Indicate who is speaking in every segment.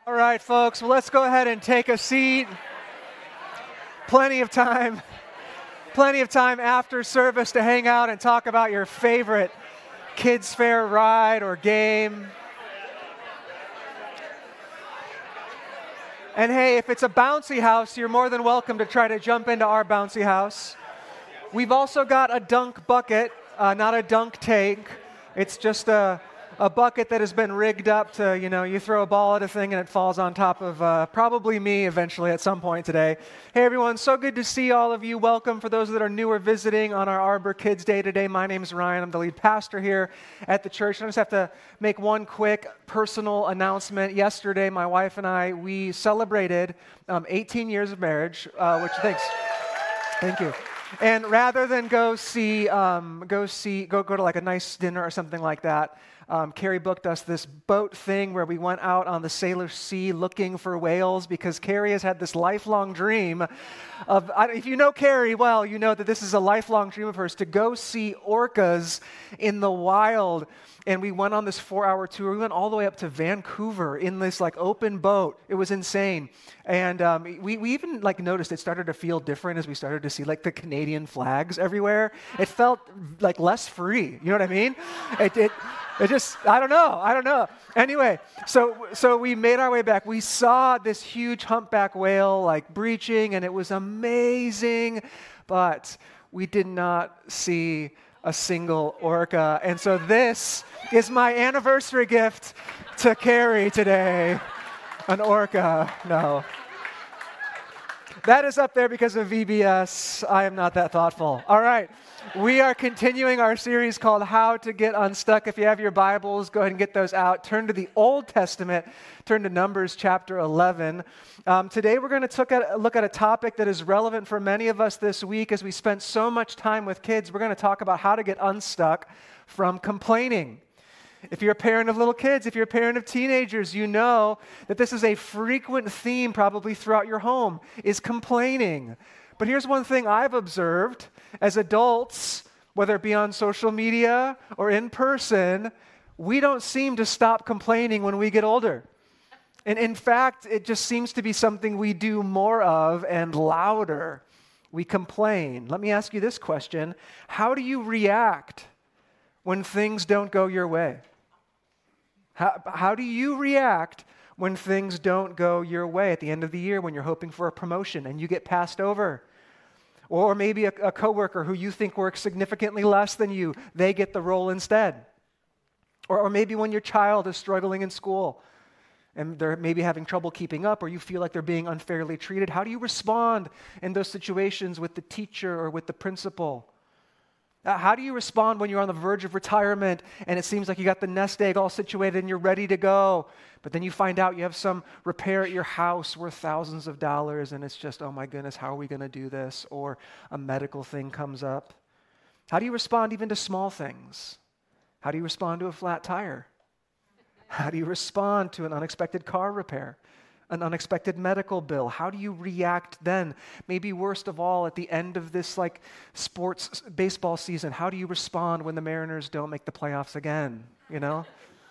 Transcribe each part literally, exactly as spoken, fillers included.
Speaker 1: All right, folks, well, let's go ahead and take a seat. Plenty of time, plenty of time after service to hang out and talk about your favorite kids' fair ride or game. And hey, if it's a bouncy house, you're more than welcome to try to jump into our bouncy house. We've also got a dunk bucket, uh, not a dunk tank. It's just a A bucket that has been rigged up to, you know, you throw a ball at a thing and it falls on top of uh, probably me eventually at some point today. Hey everyone, so good to see all of you. Welcome for those that are new or visiting on our Arbor Kids Day today. My name is Ryan. I'm the lead pastor here at the church. I just have to make one quick personal announcement. Yesterday, my wife and I, we celebrated um, eighteen years of marriage, uh, which thanks. Thank you. And rather than go see, um, go see, go go to like a nice dinner or something like that, um, Carrie booked us this boat thing where we went out on the Sailor Sea looking for whales because Carrie has had this lifelong dream of, if you know Carrie well, you know that this is a lifelong dream of hers, to go see orcas in the wild. And we went on this four-hour tour. We went all the way up to Vancouver in this like open boat. It was insane. And um, we, we even like noticed it started to feel different as we started to see like the Canadian flags everywhere. It felt like less free. You know what I mean? It, it, it just, I don't know. I don't know. Anyway, so so we made our way back. We saw this huge humpback whale like breaching, and it was amazing. But we did not see a single orca. And so this is my anniversary gift to Carrie today. An orca. No. That is up there because of V B S. I am not that thoughtful. All right. We are continuing our series called How to Get Unstuck. If you have your Bibles, go ahead and get those out. Turn to the Old Testament. Turn to Numbers chapter eleven. Um, today we're going to look at a topic that is relevant for many of us this week as we spent so much time with kids. We're going to talk about how to get unstuck from complaining. If you're a parent of little kids, if you're a parent of teenagers, you know that this is a frequent theme probably throughout your home, is complaining. But here's one thing I've observed as adults, whether it be on social media or in person, we don't seem to stop complaining when we get older. And in fact, it just seems to be something we do more of and louder. We complain. Let me ask you this question. How do you react when things don't go your way? How, how do you react when things don't go your way at the end of the year when you're hoping for a promotion and you get passed over? Or maybe a, a coworker who you think works significantly less than you, they get the role instead. Or, or maybe when your child is struggling in school and they're maybe having trouble keeping up, or you feel like they're being unfairly treated. How do you respond in those situations with the teacher or with the principal? Uh, how do you respond when you're on the verge of retirement and it seems like you got the nest egg all situated and you're ready to go, but then you find out you have some repair at your house worth thousands of dollars and it's just, oh my goodness, how are we going to do this? Or a medical thing comes up. How do you respond even to small things? How do you respond to a flat tire? How do you respond to an unexpected car repair? An unexpected medical bill? How do you react then? Maybe worst of all, at the end of this like sports baseball season, how do you respond when the Mariners don't make the playoffs again? You know?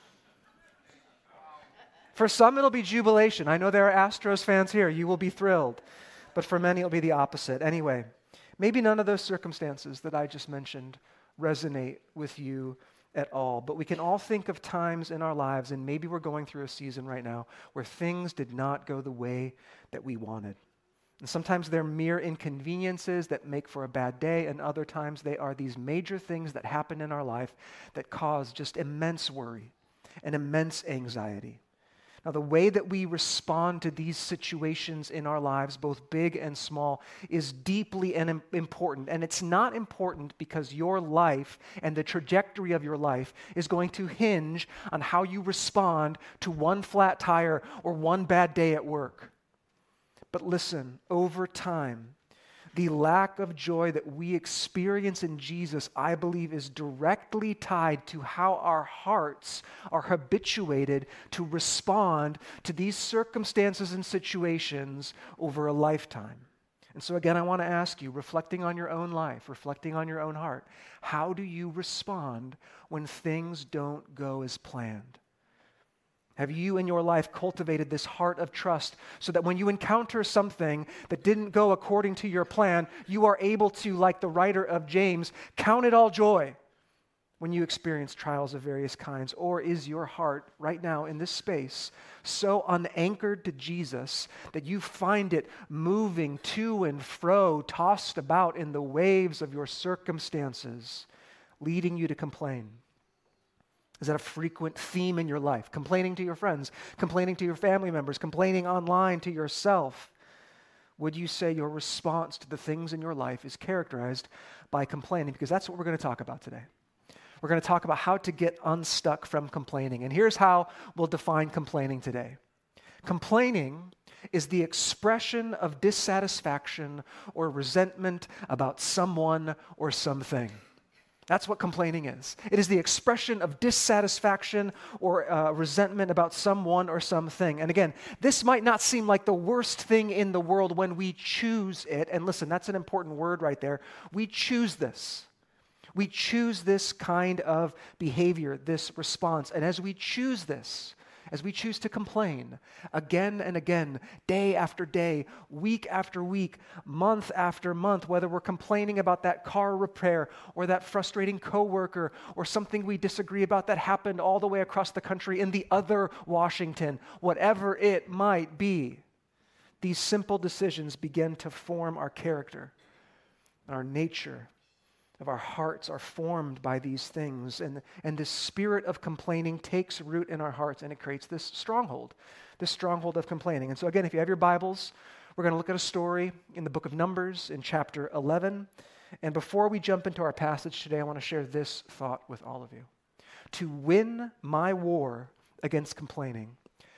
Speaker 1: For some, it'll be jubilation. I know there are Astros fans here. You will be thrilled. But for many, it'll be the opposite. Anyway, maybe none of those circumstances that I just mentioned resonate with you at all. But we can all think of times in our lives, and maybe we're going through a season right now, where things did not go the way that we wanted. And sometimes they're mere inconveniences that make for a bad day, and other times they are these major things that happen in our life that cause just immense worry and immense anxiety. Now, the way that we respond to these situations in our lives, both big and small, is deeply and important. And it's not important because your life and the trajectory of your life is going to hinge on how you respond to one flat tire or one bad day at work. But listen, over time, the lack of joy that we experience in Jesus, I believe, is directly tied to how our hearts are habituated to respond to these circumstances and situations over a lifetime. And so again, I want to ask you, reflecting on your own life, reflecting on your own heart, how do you respond when things don't go as planned? Have you in your life cultivated this heart of trust so that when you encounter something that didn't go according to your plan, you are able to, like the writer of James, count it all joy when you experience trials of various kinds? Or is your heart right now in this space so unanchored to Jesus that you find it moving to and fro, tossed about in the waves of your circumstances, leading you to complain? Is that a frequent theme in your life? Complaining to your friends, complaining to your family members, complaining online to yourself. Would you say your response to the things in your life is characterized by complaining? Because that's what we're going to talk about today. We're going to talk about how to get unstuck from complaining. And here's how we'll define complaining today. Complaining is the expression of dissatisfaction or resentment about someone or something. That's what complaining is. It is the expression of dissatisfaction or uh, resentment about someone or something. And again, this might not seem like the worst thing in the world when we choose it. And listen, that's an important word right there. We choose this. We choose this kind of behavior, this response. And as we choose this, as we choose to complain again and again, day after day, week after week, month after month, whether we're complaining about that car repair or that frustrating coworker or something we disagree about that happened all the way across the country in the other Washington, whatever it might be, these simple decisions begin to form our character, our nature. Of our hearts are formed by these things. And, and this spirit of complaining takes root in our hearts, and it creates this stronghold, this stronghold of complaining. And so again, if you have your Bibles, we're going to look at a story in the book of Numbers in chapter eleven. And before we jump into our passage today, I want to share this thought with all of you. To win my war against complaining,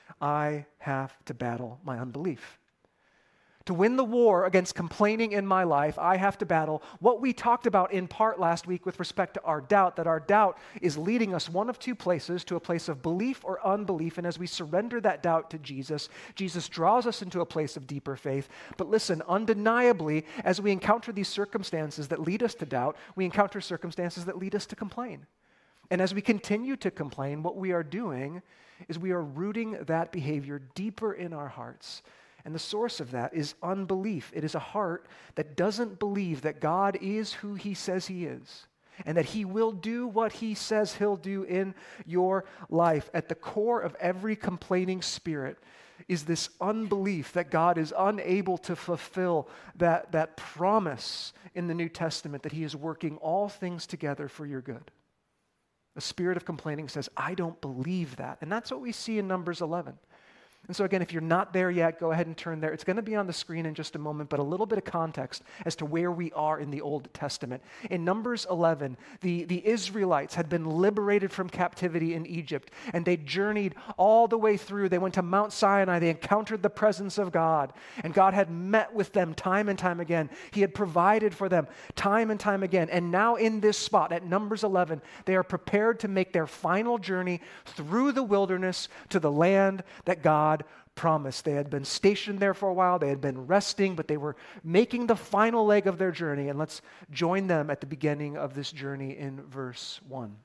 Speaker 1: I have to battle my unbelief. To win the war against complaining in my life, I have to battle what we talked about in part last week with respect to our doubt, that our doubt is leading us one of two places, to a place of belief or unbelief. And as we surrender that doubt to Jesus, Jesus draws us into a place of deeper faith. But listen, undeniably, as we encounter these circumstances that lead us to doubt, we encounter circumstances that lead us to complain. And as we continue to complain, what we are doing is we are rooting that behavior deeper in our hearts. And the source of that is unbelief. It is a heart that doesn't believe that God is who he says he is and that he will do what he says he'll do in your life. At the core of every complaining spirit is this unbelief that God is unable to fulfill that, that promise in the New Testament that he is working all things together for your good. The spirit of complaining says, I don't believe that. And that's what we see in Numbers eleven. And so again, if you're not there yet, go ahead and turn there. It's going to be on the screen in just a moment, but a little bit of context as to where we are in the Old Testament. In Numbers eleven, the, the Israelites had been liberated from captivity in Egypt, and they journeyed all the way through. They went to Mount Sinai. They encountered the presence of God, and God had met with them time and time again. He had provided for them time and time again. And now in this spot at Numbers eleven, they are prepared to make their final journey through the wilderness to the land that God promised. They had been stationed there for a while. They had been resting, but they were making the final leg of their journey. And let's join them at the beginning of this journey in verse one.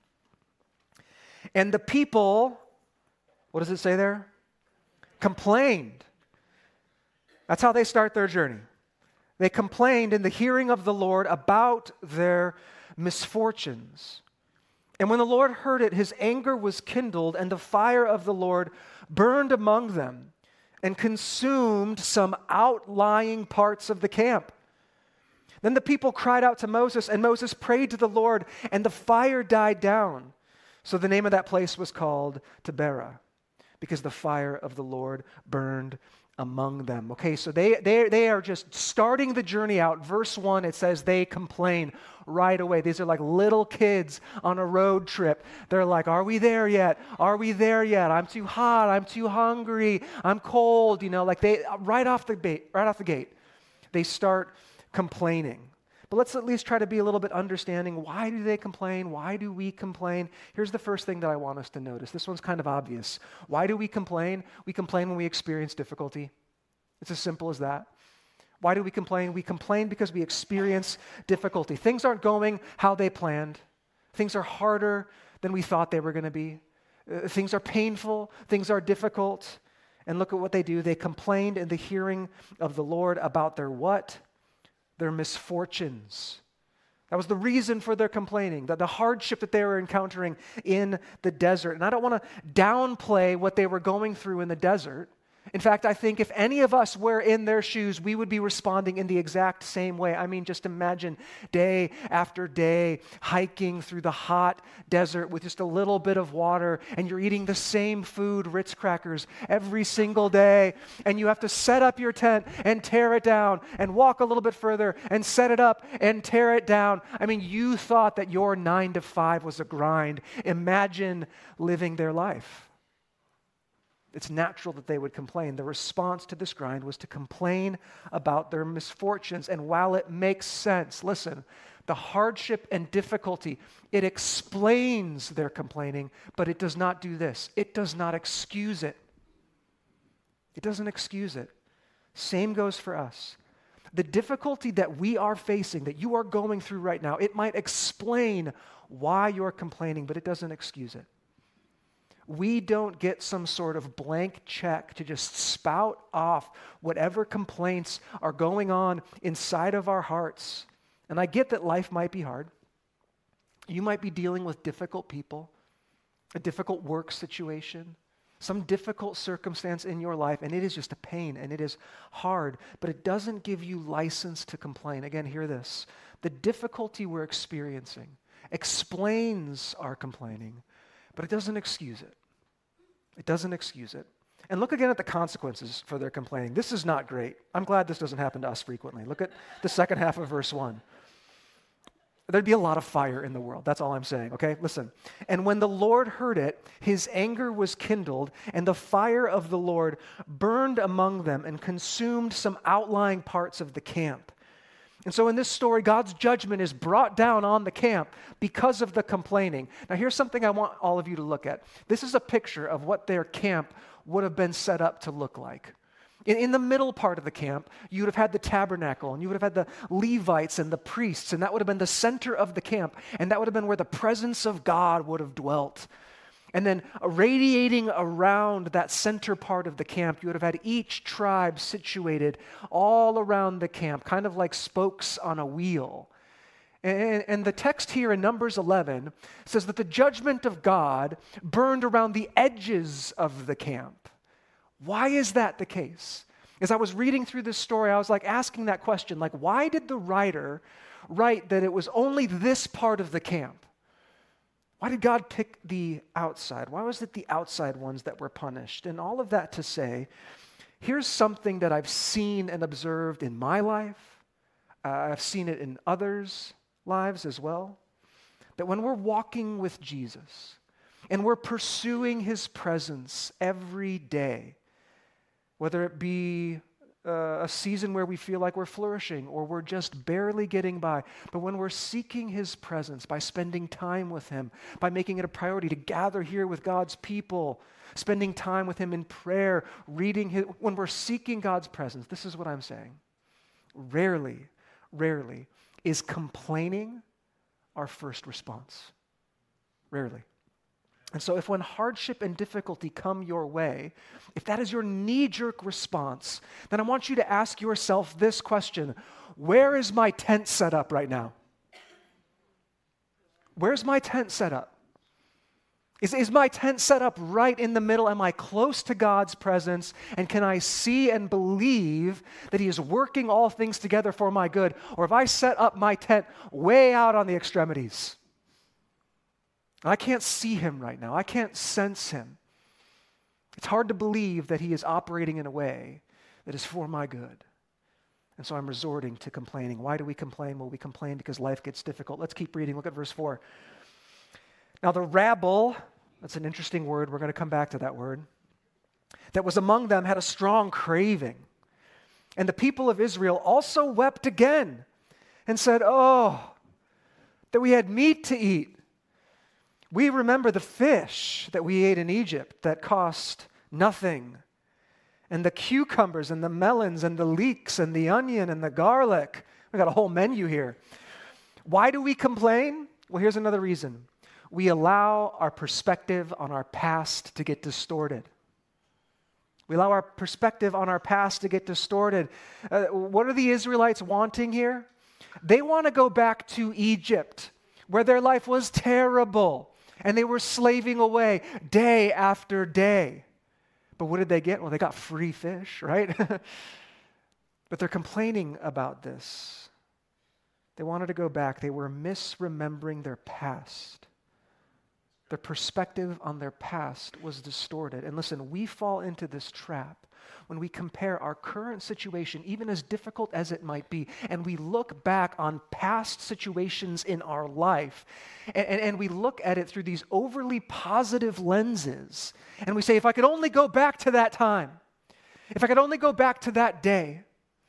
Speaker 1: And the people, what does it say there? Complained. That's how they start their journey. They complained in the hearing of the Lord about their misfortunes. And when the Lord heard it, his anger was kindled, and the fire of the Lord burned among them and consumed some outlying parts of the camp. Then the people cried out to Moses, and Moses prayed to the Lord, and the fire died down. So the name of that place was called Taberah, because the fire of the Lord burned among them. Okay, so they, they, they are just starting the journey out. Verse one, it says they complain right away. These are like little kids on a road trip. They're like, are we there yet? Are we there yet? I'm too hot. I'm too hungry. I'm cold. You know, like they, right off the gate, right off the gate, they start complaining. But let's at least try to be a little bit understanding. Why do they complain? Why do we complain? Here's the first thing that I want us to notice. This one's kind of obvious. Why do we complain? We complain when we experience difficulty. It's as simple as that. Why do we complain? We complain because we experience difficulty. Things aren't going how they planned. Things are harder than we thought they were going to be. Uh, things are painful, things are difficult. And look at what they do. They complained in the hearing of the Lord about their what? Their misfortunes. That was the reason for their complaining, that the hardship that they were encountering in the desert. And I don't want to downplay what they were going through in the desert. In fact, I think if any of us were in their shoes, we would be responding in the exact same way. I mean, just imagine day after day hiking through the hot desert with just a little bit of water, and you're eating the same food, Ritz crackers, every single day, and you have to set up your tent and tear it down and walk a little bit further and set it up and tear it down. I mean, you thought that your nine to five was a grind. Imagine living their life. It's natural that they would complain. The response to this grind was to complain about their misfortunes. And while it makes sense, listen, the hardship and difficulty, it explains their complaining, but it does not do this. It does not excuse it. It doesn't excuse it. Same goes for us. The difficulty that we are facing, that you are going through right now, it might explain why you're complaining, but it doesn't excuse it. We don't get some sort of blank check to just spout off whatever complaints are going on inside of our hearts. And I get that life might be hard. You might be dealing with difficult people, a difficult work situation, some difficult circumstance in your life, and it is just a pain, and it is hard, but it doesn't give you license to complain. Again, hear this. The difficulty we're experiencing explains our complaining, but it doesn't excuse it. It doesn't excuse it. And look again at the consequences for their complaining. This is not great. I'm glad this doesn't happen to us frequently. Look at the second half of verse one. There'd be a lot of fire in the world. That's all I'm saying, okay? Listen. And when the Lord heard it, his anger was kindled, and the fire of the Lord burned among them and consumed some outlying parts of the camp. And so in this story, God's judgment is brought down on the camp because of the complaining. Now here's something I want all of you to look at. This is a picture of what their camp would have been set up to look like. In, in the middle part of the camp, you would have had the tabernacle, and you would have had the Levites and the priests, and that would have been the center of the camp, and that would have been where the presence of God would have dwelt. And then radiating around that center part of the camp, you would have had each tribe situated all around the camp, kind of like spokes on a wheel. And, and the text here in Numbers eleven says that the judgment of God burned around the edges of the camp. Why is that the case? As I was reading through this story, I was like asking that question, like, why did the writer write that it was only this part of the camp? Why did God pick the outside? Why was it the outside ones that were punished? And all of that to say, here's something that I've seen and observed in my life. Uh, I've seen it in others' lives as well. That when we're walking with Jesus and we're pursuing his presence every day, whether it be Uh, a season where we feel like we're flourishing or we're just barely getting by. But when we're seeking his presence by spending time with him, by making it a priority to gather here with God's people, spending time with him in prayer, reading his, when we're seeking God's presence, this is what I'm saying. Rarely, rarely is complaining our first response. Rarely. And so if when hardship and difficulty come your way, if that is your knee-jerk response, then I want you to ask yourself this question: where is my tent set up right now? Where's my tent set up? Is, is my tent set up right in the middle? Am I close to God's presence? And can I see and believe that he is working all things together for my good? Or have I set up my tent way out on the extremities? I can't see him right now. I can't sense him. It's hard to believe that he is operating in a way that is for my good. And so I'm resorting to complaining. Why do we complain? Well, we complain because life gets difficult. Let's keep reading. Look at verse four. Now the rabble, that's an interesting word. We're going to come back to that word, that was among them had a strong craving. And the people of Israel also wept again and said, oh, that we had meat to eat. We remember the fish that we ate in Egypt that cost nothing, and the cucumbers and the melons and the leeks and the onion and the garlic. We got a whole menu here. Why do we complain? Well, here's another reason. we allow our perspective on our past to get distorted. We allow our perspective on our past to get distorted. Uh, what are the Israelites wanting here? They want to go back to Egypt, where their life was terrible, and they were slaving away day after day. But what did they get? Well, they got free fish, right? But they're complaining about this. They wanted to go back. They were misremembering their past. Their perspective on their past was distorted. And listen, we fall into this trap when we compare our current situation, even as difficult as it might be, and we look back on past situations in our life, and, and, and we look at it through these overly positive lenses, and we say, if I could only go back to that time, if I could only go back to that day.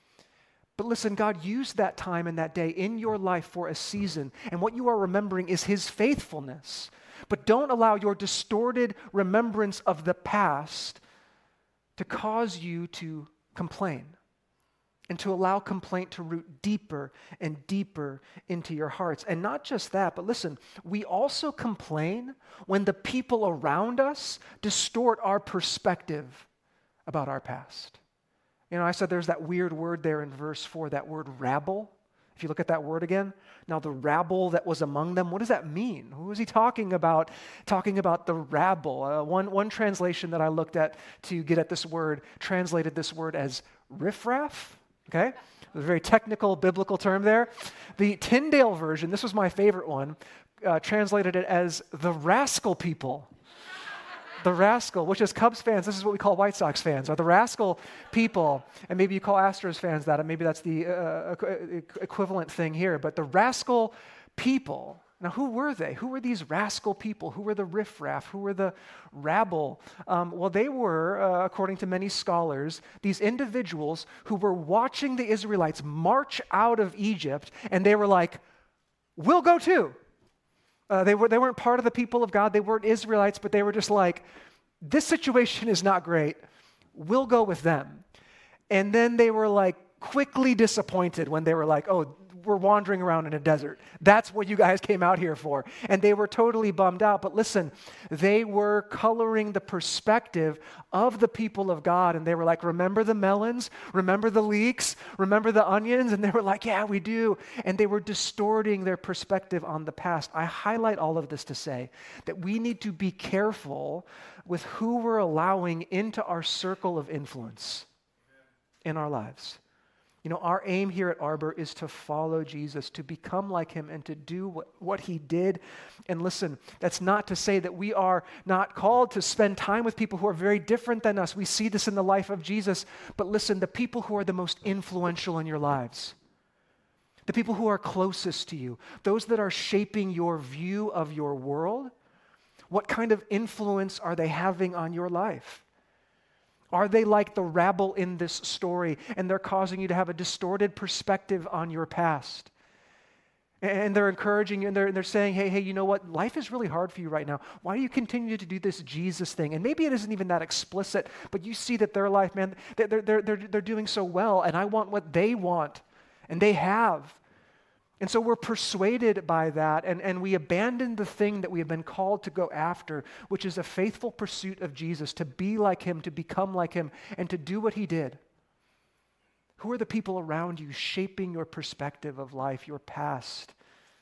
Speaker 1: But listen, God used that time and that day in your life for a season, and what you are remembering is His faithfulness. But don't allow your distorted remembrance of the past to cause you to complain and to allow complaint to root deeper and deeper into your hearts. And not just that, but listen, we also complain when the people around us distort our perspective about our past. You know, I said there's that weird word there in verse four, that word rabble. If you look at that word again, now the rabble that was among them, what does that mean? Who is he talking about? Talking about the rabble. Uh, one, one translation that I looked at to get at this word translated this word as riffraff, okay? A very technical biblical term there. The Tyndale version, this was my favorite one, uh, translated it as the rascal people. The rascal, which as Cubs fans, this is what we call White Sox fans, are the rascal people. And maybe you call Astros fans that, and maybe that's the uh, equivalent thing here. But the rascal people, now who were they? Who were these rascal people? Who were the riffraff? Who were the rabble? Um, well, they were, uh, according to many scholars, these individuals who were watching the Israelites march out of Egypt, and they were like, we'll go too. Uh, they, were, they weren't part of the people of God. They weren't Israelites, but they were just like, this situation is not great. We'll go with them. And then they were like quickly disappointed when they were like, oh, we're wandering around in a desert. That's what you guys came out here for. And they were totally bummed out. But listen, they were coloring the perspective of the people of God. And they were like, remember the melons? Remember the leeks? Remember the onions? And they were like, yeah, we do. And they were distorting their perspective on the past. I highlight all of this to say that we need to be careful with who we're allowing into our circle of influence in our lives. You know, our aim here at Arbor is to follow Jesus, to become like Him, and to do what, what He did. And listen, that's not to say that we are not called to spend time with people who are very different than us. We see this in the life of Jesus. But listen, the people who are the most influential in your lives, the people who are closest to you, those that are shaping your view of your world, what kind of influence are they having on your life? Are they like the rabble in this story, and they're causing you to have a distorted perspective on your past? And they're encouraging you, and they're, they're saying, hey, hey, you know what? Life is really hard for you right now. Why do you continue to do this Jesus thing? And maybe it isn't even that explicit, but you see that their life, man, they're, they're, they're, they're doing so well, and I want what they want, and they have. And so we're persuaded by that, and, and we abandon the thing that we have been called to go after, which is a faithful pursuit of Jesus, to be like Him, to become like Him, and to do what He did. Who are the people around you shaping your perspective of life, your past?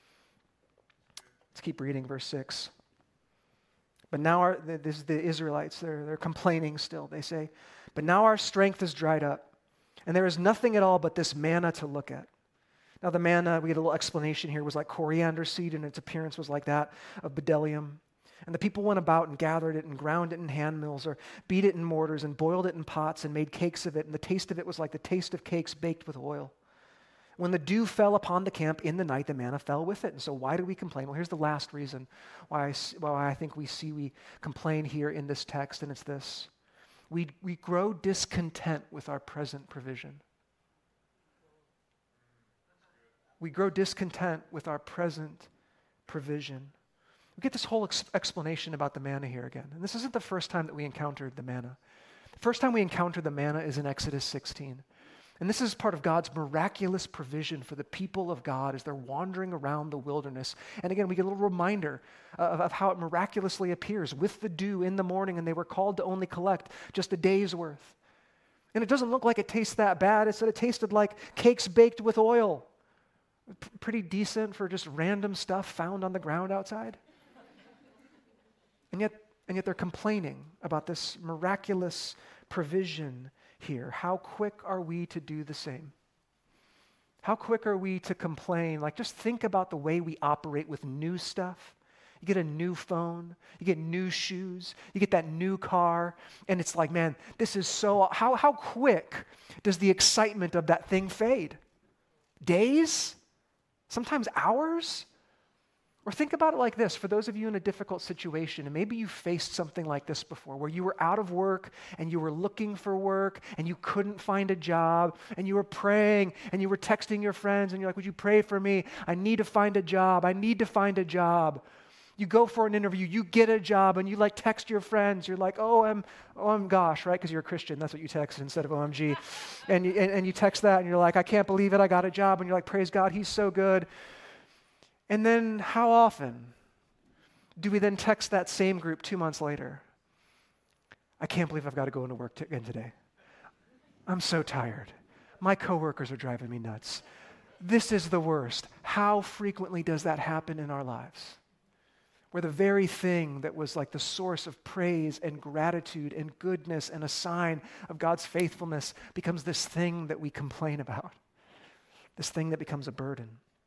Speaker 1: Let's keep reading verse six. But now our, this is the Israelites, they're, they're complaining still. They say, but now our strength is dried up, and there is nothing at all but this manna to look at. Now the manna, we get a little explanation here, was like coriander seed, and its appearance was like that of bdellium. And the people went about and gathered it and ground it in hand mills, or beat it in mortars and boiled it in pots and made cakes of it. And the taste of it was like the taste of cakes baked with oil. When the dew fell upon the camp in the night, the manna fell with it. And so why do we complain? Well, here's the last reason why I, why I think we see we complain here in this text, and it's this. We, we grow discontent with our present provision. We grow discontent with our present provision. We get this whole ex- explanation about the manna here again. And this isn't the first time that we encountered the manna. The first time we encounter the manna is in Exodus sixteen. And this is part of God's miraculous provision for the people of God as they're wandering around the wilderness. And again, we get a little reminder of, of how it miraculously appears with the dew in the morning, and they were called to only collect just a day's worth. And it doesn't look like it tastes that bad. It said it tasted like cakes baked with oil. P- pretty decent for just random stuff found on the ground outside. And yet, and yet they're complaining about this miraculous provision here. How quick are we to do the same? How quick are we to complain? Like, just think about the way we operate with new stuff. You get a new phone, you get new shoes, you get that new car, and it's like, man, this is so, how, how quick does the excitement of that thing fade? Days? Sometimes hours? Or think about it like this, for those of you in a difficult situation, and maybe you faced something like this before, where you were out of work, and you were looking for work, and you couldn't find a job, and you were praying, and you were texting your friends, and you're like, would you pray for me? I need to find a job. I need to find a job. You go for an interview, you get a job, and you like text your friends. You're like, oh, I'm, oh, I'm gosh, right? Because you're a Christian. That's what you text instead of O M G. and, you, and, and you text that, and you're like, I can't believe it. I got a job. And you're like, praise God, he's so good. And then how often do we then text that same group two months later? I can't believe I've got to go into work t- again today. I'm so tired. My coworkers are driving me nuts. This is the worst. How frequently does that happen in our lives? Where the very thing that was like the source of praise and gratitude and goodness and a sign of God's faithfulness becomes this thing that we complain about, this thing that becomes a burden.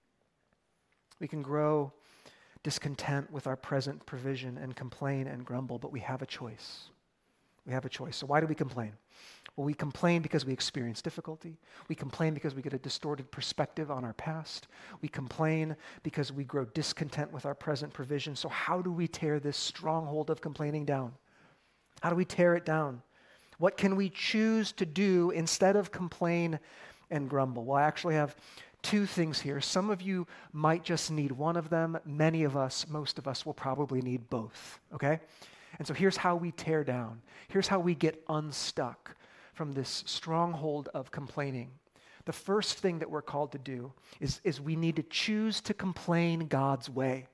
Speaker 1: We can grow discontent with our present provision and complain and grumble, but we have a choice. We have a choice. So why do we complain? Well, we complain because we experience difficulty. We complain because we get a distorted perspective on our past. We complain because we grow discontent with our present provision. So how do we tear this stronghold of complaining down? How do we tear it down? What can we choose to do instead of complain and grumble? Well, I actually have two things here. Some of you might just need one of them. Many of us, most of us, will probably need both, okay? And so here's how we tear down. Here's how we get unstuck from this stronghold of complaining. The first thing that we're called to do is, is we need to choose to complain God's way.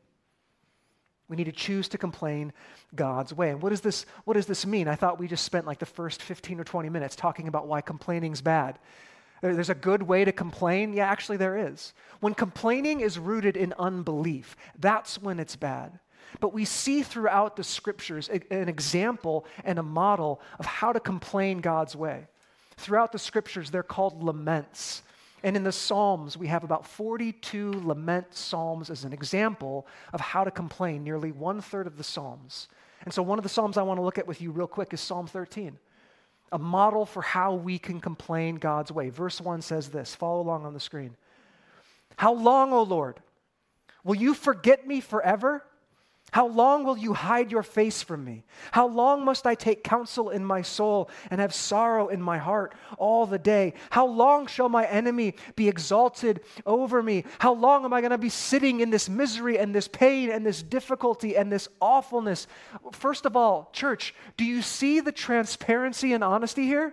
Speaker 1: We need to choose to complain God's way. And what does this, what does this mean? I thought we just spent like the first fifteen or twenty minutes talking about why complaining's bad. There's a good way to complain? Yeah, actually there is. When complaining is rooted in unbelief, that's when it's bad. But we see throughout the scriptures an example and a model of how to complain God's way. Throughout the scriptures, they're called laments. And in the Psalms, we have about forty-two lament psalms as an example of how to complain, nearly one-third of the Psalms. And so one of the Psalms I want to look at with you real quick is Psalm thirteen. A model for how we can complain God's way. Verse one says this. Follow along on the screen. How long, O Lord, will you forget me forever? How long will you hide your face from me? How long must I take counsel in my soul and have sorrow in my heart all the day? How long shall my enemy be exalted over me? How long am I going to be sitting in this misery and this pain and this difficulty and this awfulness? First of all, church, do you see the transparency and honesty here?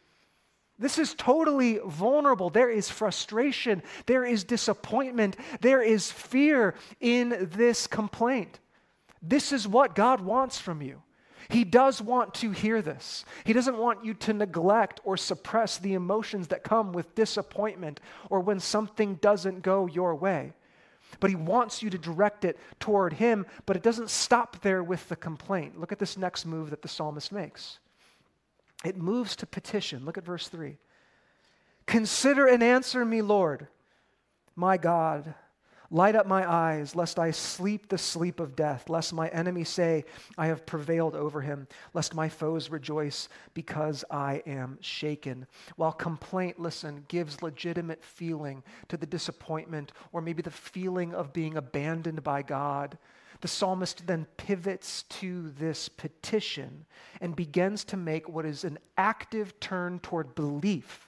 Speaker 1: This is totally vulnerable. There is frustration. There is disappointment. There is fear in this complaint. This is what God wants from you. He does want to hear this. He doesn't want you to neglect or suppress the emotions that come with disappointment or when something doesn't go your way. But he wants you to direct it toward him, but it doesn't stop there with the complaint. Look at this next move that the psalmist makes. It moves to petition. Look at verse three. Consider and answer me, Lord, my God. Light up my eyes, lest I sleep the sleep of death, lest my enemies say, I have prevailed over him, lest my foes rejoice because I am shaken. While complaint, listen, gives legitimate feeling to the disappointment or maybe the feeling of being abandoned by God, the psalmist then pivots to this petition and begins to make what is an active turn toward belief.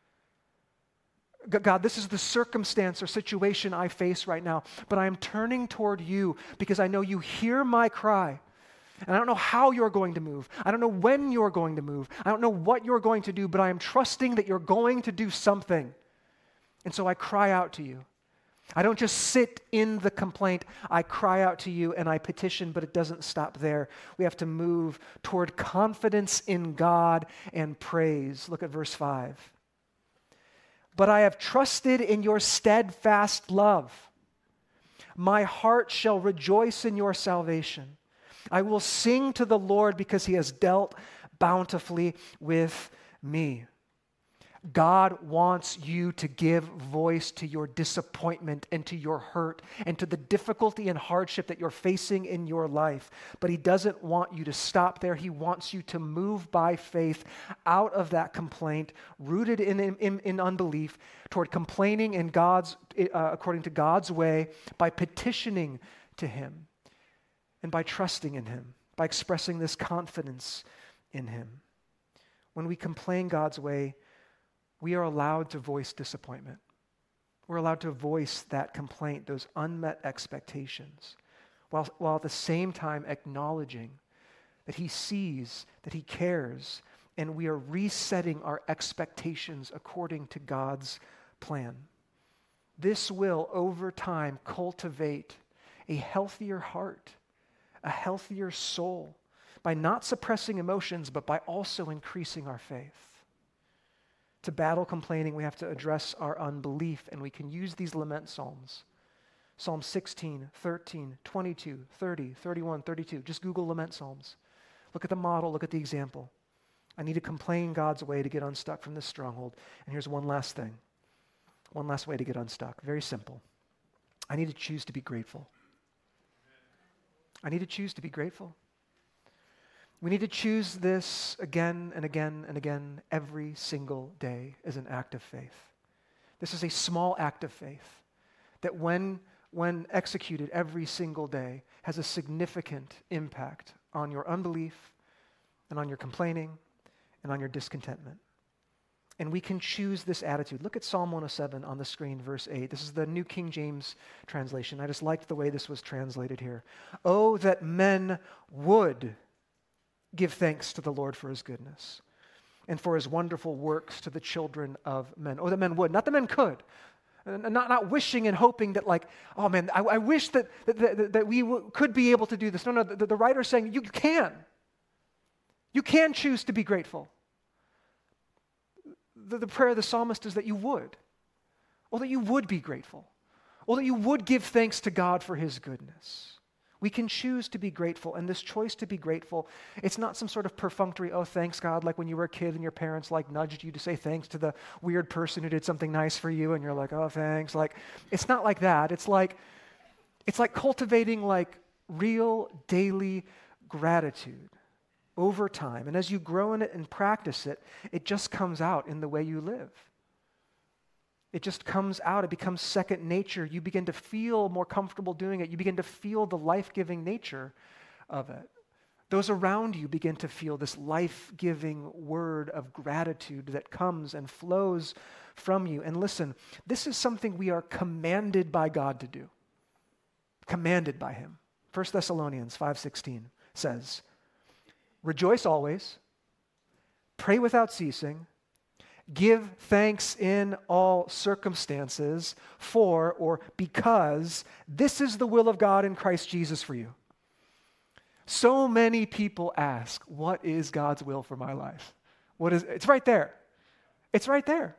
Speaker 1: God, this is the circumstance or situation I face right now, but I am turning toward you because I know you hear my cry And I don't know how you're going to move. I don't know when you're going to move. I don't know what you're going to do, but I am trusting that you're going to do something. And so I cry out to you. I don't just sit in the complaint. I cry out to you and I petition, but it doesn't stop there. We have to move toward confidence in God and praise. Look at verse five. But I have trusted in your steadfast love. My heart shall rejoice in your salvation. I will sing to the Lord because he has dealt bountifully with me. God wants you to give voice to your disappointment and to your hurt and to the difficulty and hardship that you're facing in your life. But he doesn't want you to stop there. He wants you to move by faith out of that complaint, rooted in, in, in unbelief, toward complaining in God's, uh, according to God's way, by petitioning to him and by trusting in him, by expressing this confidence in him. When we complain God's way, we are allowed to voice disappointment. We're allowed to voice that complaint, those unmet expectations, while, while at the same time acknowledging that he sees, that he cares, and we are resetting our expectations according to God's plan. This will, over time, cultivate a healthier heart, a healthier soul, by not suppressing emotions, but by also increasing our faith. To battle complaining, we have to address our unbelief, and we can use these lament psalms. Psalm sixteen, thirteen, twenty-two, thirty, thirty-one, thirty-two. Just Google lament psalms. Look at the model, look at the example. I need to complain God's way to get unstuck from this stronghold. And here's one last thing. One last way to get unstuck. Very simple. I need to choose to be grateful. I need to choose to be grateful. We need to choose this again and again and again every single day as an act of faith. This is a small act of faith that when, when executed every single day has a significant impact on your unbelief and on your complaining and on your discontentment. And we can choose this attitude. Look at Psalm one oh seven on the screen, verse eight. This is the New King James translation. I just liked the way this was translated here. Oh, that men would give thanks to the Lord for his goodness and for his wonderful works to the children of men. Oh, that men would, not that men could. And not, not wishing and hoping that like, oh man, I, I wish that, that, that, that we w- could be able to do this. No, no, the, the writer's saying you can. You can choose to be grateful. The, the prayer of the psalmist is that you would. Or that you would be grateful. Or that you would give thanks to God for his goodness. We can choose to be grateful, and this choice to be grateful, it's not some sort of perfunctory, oh, thanks God, like when you were a kid and your parents like nudged you to say thanks to the weird person who did something nice for you, and you're like, oh, thanks. Like, it's not like that. It's like, it's like cultivating like real daily gratitude over time. And as you grow in it and practice it, it just comes out in the way you live. It just comes out. It becomes second nature. You begin to feel more comfortable doing it. You begin to feel the life-giving nature of it. Those around you begin to feel this life-giving word of gratitude that comes and flows from you. And listen, this is something we are commanded by God to do. Commanded by him. First Thessalonians five sixteen says, rejoice always, pray without ceasing, give thanks in all circumstances, for or because this is the will of God in Christ Jesus for you. So many people ask, what is God's will for my life? What is it's right there. It's right there.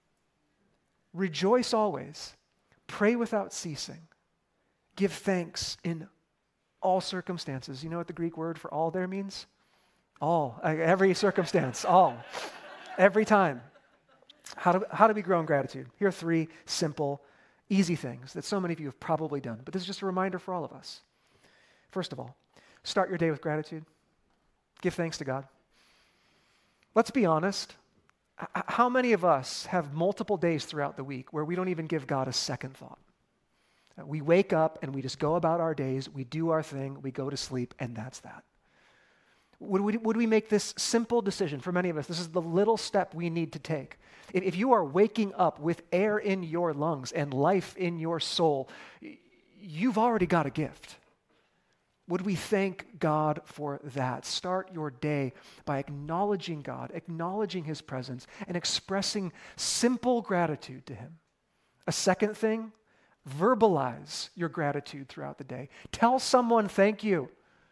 Speaker 1: Rejoice always, pray without ceasing, give thanks in all circumstances. You know what the Greek word for all there means? All, every circumstance, all, every time. How do, how do we grow in gratitude? Here are three simple, easy things that so many of you have probably done, but this is just a reminder for all of us. First of all, start your day with gratitude. Give thanks to God. Let's be honest. H- how many of us have multiple days throughout the week where we don't even give God a second thought? We wake up and we just go about our days, we do our thing, we go to sleep, and that's that. Would we, would we make this simple decision for many of us? This is the little step we need to take. If, if you are waking up with air in your lungs and life in your soul, you've already got a gift. Would we thank God for that? Start your day by acknowledging God, acknowledging his presence, and expressing simple gratitude to him. A second thing, verbalize your gratitude throughout the day. Tell someone thank you.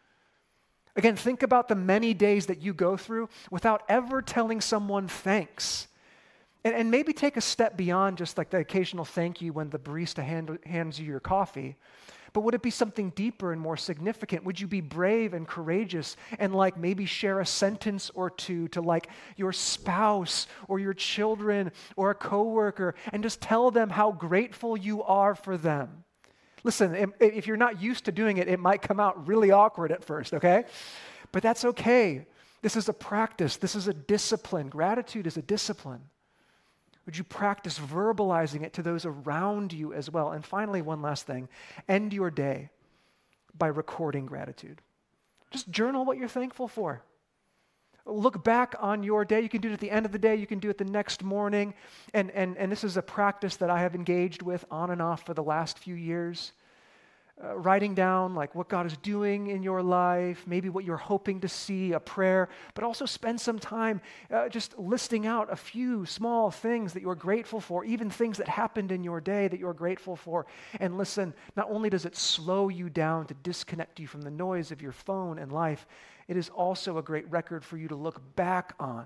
Speaker 1: Again, think about the many days that you go through without ever telling someone thanks. And, and maybe take a step beyond just like the occasional thank you when the barista hand, hands you your coffee. But would it be something deeper and more significant? Would you be brave and courageous and like maybe share a sentence or two to like your spouse or your children or a coworker and just tell them how grateful you are for them? Listen, if you're not used to doing it, it might come out really awkward at first, okay? But that's okay. This is a practice. This is a discipline. Gratitude is a discipline. Would you practice verbalizing it to those around you as well? And finally, one last thing. End your day by recording gratitude. Just journal what you're thankful for. Look back on your day. You can do it at the end of the day. You can do it the next morning. And, and, and this is a practice that I have engaged with on and off for the last few years. Uh, writing down like what God is doing in your life, maybe what you're hoping to see, a prayer, but also spend some time uh, just listing out a few small things that you're grateful for, even things that happened in your day that you're grateful for. And listen, not only does it slow you down to disconnect you from the noise of your phone and life, it is also a great record for you to look back on.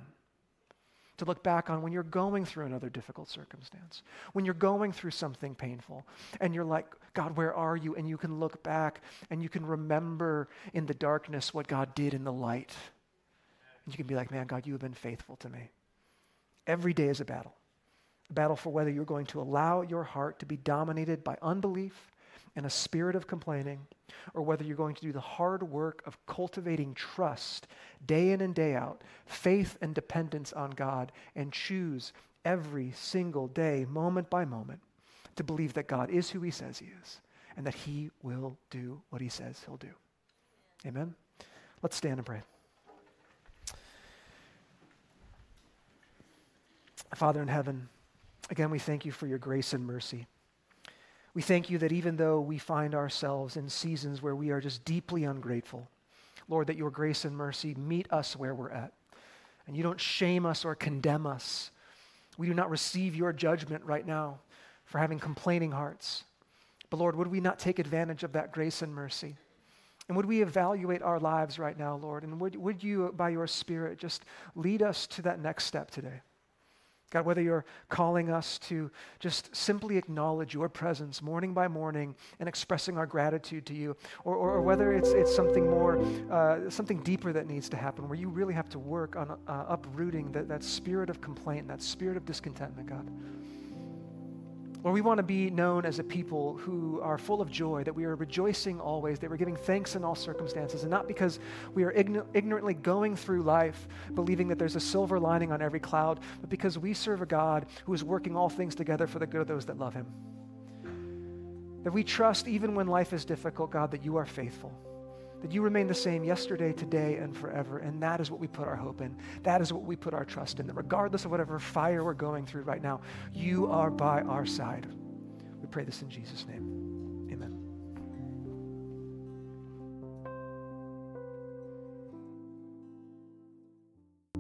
Speaker 1: To look back on when you're going through another difficult circumstance, when you're going through something painful, and you're like, God, where are you? And you can look back and you can remember in the darkness what God did in the light. And you can be like, man, God, you have been faithful to me. Every day is a battle. A battle for whether you're going to allow your heart to be dominated by unbelief and a spirit of complaining, or whether you're going to do the hard work of cultivating trust day in and day out, faith and dependence on God, and choose every single day, moment by moment, to believe that God is who he says he is, and that he will do what he says he'll do. Amen? Let's stand and pray. Father in heaven, again, we thank you for your grace and mercy. We thank you that even though we find ourselves in seasons where we are just deeply ungrateful, Lord, that your grace and mercy meet us where we're at. And you don't shame us or condemn us. We do not receive your judgment right now for having complaining hearts. But Lord, would we not take advantage of that grace and mercy? And would we evaluate our lives right now, Lord? And would, would you, by your Spirit, just lead us to that next step today? God, whether you're calling us to just simply acknowledge your presence morning by morning and expressing our gratitude to you, or, or, or whether it's it's something more, uh, something deeper that needs to happen, where you really have to work on uh, uprooting that, that spirit of complaint, that spirit of discontentment, God. Lord, we want to be known as a people who are full of joy, that we are rejoicing always, that we're giving thanks in all circumstances, and not because we are ign- ignorantly going through life believing that there's a silver lining on every cloud, but because we serve a God who is working all things together for the good of those that love him. That we trust even when life is difficult, God, that you are faithful, that you remain the same yesterday, today, and forever, and that is what we put our hope in. That is what we put our trust in, that regardless of whatever fire we're going through right now, you are by our side. We pray this in Jesus' name.